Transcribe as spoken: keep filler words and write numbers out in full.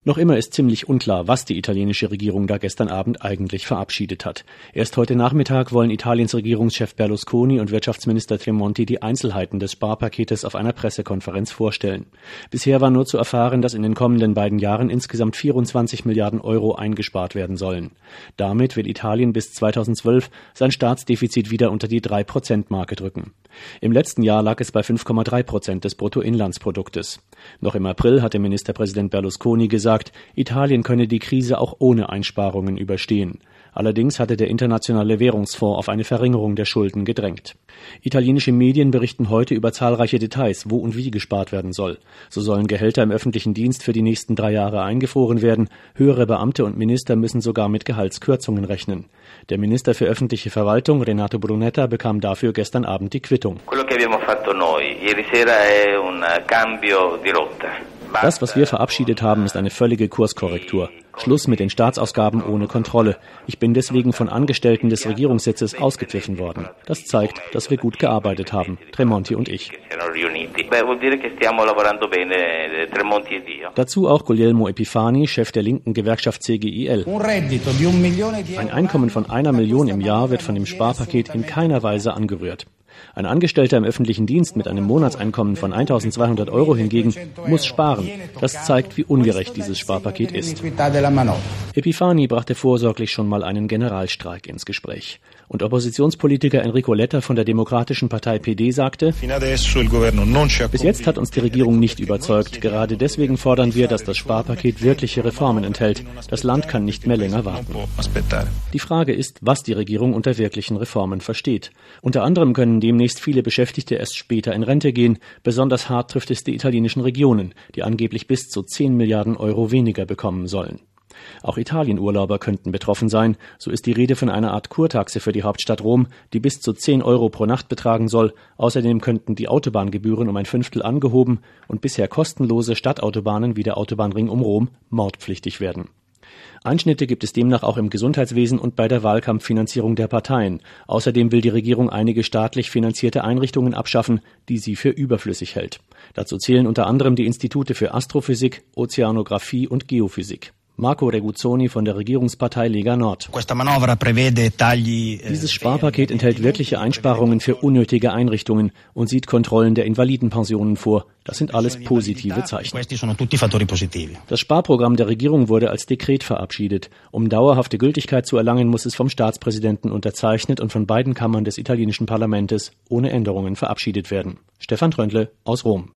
Noch immer ist ziemlich unklar, was die italienische Regierung da gestern Abend eigentlich verabschiedet hat. Erst heute Nachmittag wollen Italiens Regierungschef Berlusconi und Wirtschaftsminister Tremonti die Einzelheiten des Sparpaketes auf einer Pressekonferenz vorstellen. Bisher war nur zu erfahren, dass in den kommenden beiden Jahren insgesamt vierundzwanzig Milliarden Euro eingespart werden sollen. Damit will Italien bis zweitausendzwölf sein Staatsdefizit wieder unter die drei Prozent Marke drücken. Im letzten Jahr lag es bei fünf Komma drei Prozent des Bruttoinlandsproduktes. Noch im April hatte Ministerpräsident Berlusconi gesagt, Italien könne die Krise auch ohne Einsparungen überstehen. Allerdings hatte der Internationale Währungsfonds auf eine Verringerung der Schulden gedrängt. Italienische Medien berichten heute über zahlreiche Details, wo und wie gespart werden soll. So sollen Gehälter im öffentlichen Dienst für die nächsten drei Jahre eingefroren werden. Höhere Beamte und Minister müssen sogar mit Gehaltskürzungen rechnen. Der Minister für öffentliche Verwaltung, Renato Brunetta, bekam dafür gestern Abend die Quittung. Das, was wir verabschiedet haben, ist eine völlige Kurskorrektur. Schluss mit den Staatsausgaben ohne Kontrolle. Ich bin deswegen von Angestellten des Regierungssitzes ausgepfiffen worden. Das zeigt, dass wir gut gearbeitet haben, Tremonti und ich. Dazu auch Guglielmo Epifani, Chef der linken Gewerkschaft C G I L. Ein Einkommen von einer Million im Jahr wird von dem Sparpaket in keiner Weise angerührt. Ein Angestellter im öffentlichen Dienst mit einem Monatseinkommen von eintausendzweihundert Euro hingegen muss sparen. Das zeigt, wie ungerecht dieses Sparpaket ist. Epifani brachte vorsorglich schon mal einen Generalstreik ins Gespräch. Und Oppositionspolitiker Enrico Letta von der Demokratischen Partei P D sagte, bis jetzt hat uns die Regierung nicht überzeugt. Gerade deswegen fordern wir, dass das Sparpaket wirkliche Reformen enthält. Das Land kann nicht mehr länger warten. Die Frage ist, was die Regierung unter wirklichen Reformen versteht. Unter anderem können demnächst viele Beschäftigte erst später in Rente gehen. Besonders hart trifft es die italienischen Regionen, die angeblich bis zu zehn Milliarden Euro weniger bekommen sollen. Auch Italienurlauber könnten betroffen sein. So ist die Rede von einer Art Kurtaxe für die Hauptstadt Rom, die bis zu zehn Euro pro Nacht betragen soll. Außerdem könnten die Autobahngebühren um ein Fünftel angehoben und bisher kostenlose Stadtautobahnen wie der Autobahnring um Rom mautpflichtig werden. Einschnitte gibt es demnach auch im Gesundheitswesen und bei der Wahlkampffinanzierung der Parteien. Außerdem will die Regierung einige staatlich finanzierte Einrichtungen abschaffen, die sie für überflüssig hält. Dazu zählen unter anderem die Institute für Astrophysik, Ozeanographie und Geophysik. Marco Reguzzoni von der Regierungspartei Lega Nord. Dieses Sparpaket enthält wirkliche Einsparungen für unnötige Einrichtungen und sieht Kontrollen der Invalidenpensionen vor. Das sind alles positive Zeichen. Das Sparprogramm der Regierung wurde als Dekret verabschiedet. Um dauerhafte Gültigkeit zu erlangen, muss es vom Staatspräsidenten unterzeichnet und von beiden Kammern des italienischen Parlaments ohne Änderungen verabschiedet werden. Stefan Tröndle aus Rom.